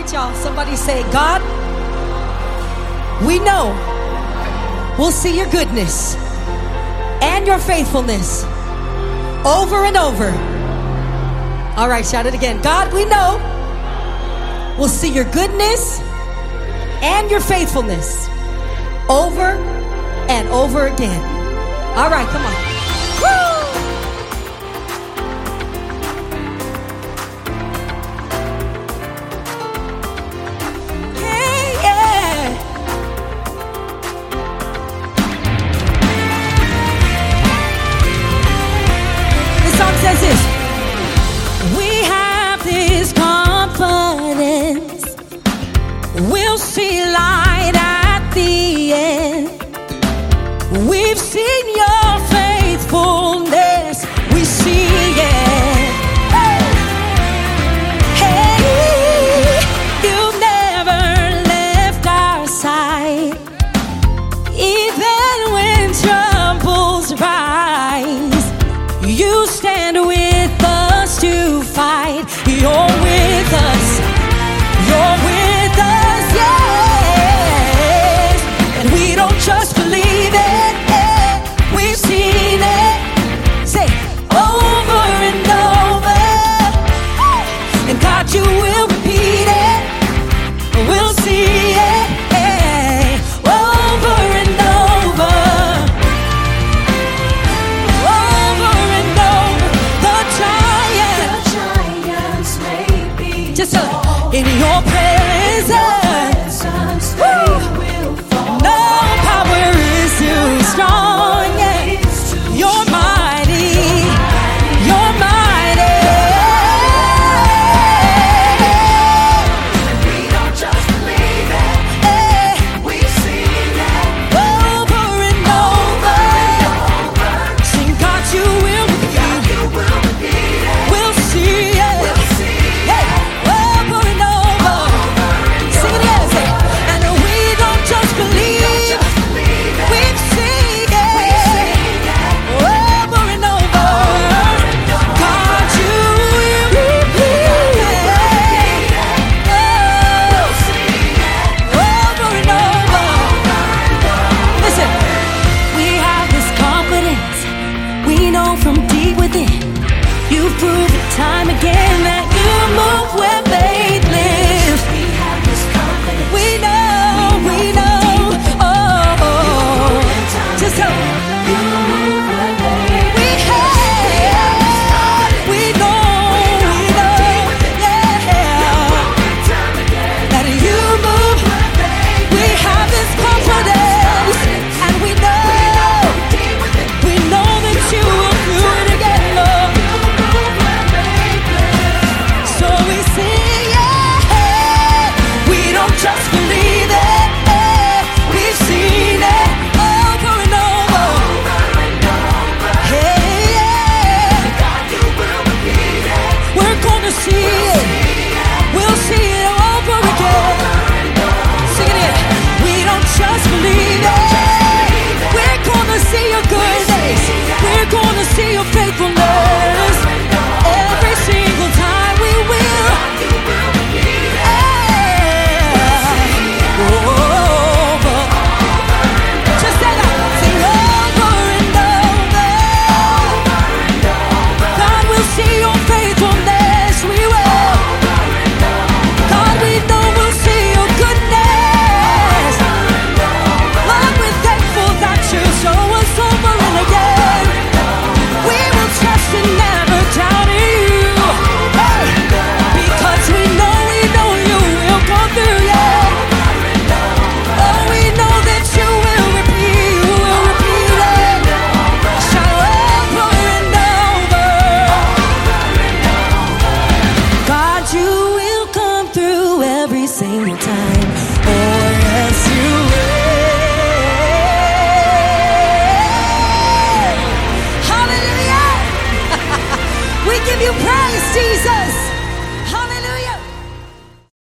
right, y'all. Somebody say, God, we know we'll see your goodness and your faithfulness over and over. All right, shout it again. God, we know we'll see your goodness and your faithfulness over and over again. All right, come on. Woo! Says this: we have this confidence, we'll see light at the end. We've seen your faithfulness, we see it. Hey, you've never left our side, even when troubles rise. You stand with us to fight. You're with us. You're with us, yes. And we don't just believe it, we've seen it. Say, over and over. And God, you will repeat it. We'll see it, over and over. Just in your presence, no power is too strong. You're mighty, you're mighty. We don't just believe it, we've seen it over and over. Sing, God, you will repeat it. We'll see it. You've proven time again that you move where faith lives. We have this confidence. We know, oh, just so you move where faith lives. We know, yeah, that you move. We have this confidence, and we know that you will do it again, Lord. Just believe it, we've seen it over and over. Hey, yeah. God, you will repeat it. We're gonna see it. We'll see it over again. Sing it again. We don't just believe it. We're gonna see your goodness. We're gonna see your faithfulness.